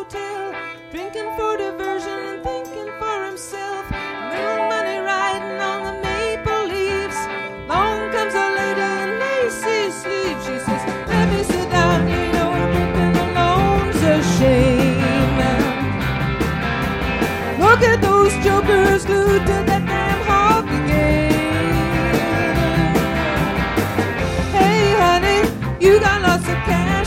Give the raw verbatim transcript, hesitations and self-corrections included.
hotel, drinking for diversion and thinking for himself. Little money riding on the maple leaves. Long comes a lady in lacy sleeves. She says, let me sit down, you know, drinking alone's a shame. Look at those jokers glued to that damn hockey game. Hey honey, you got lots of cash.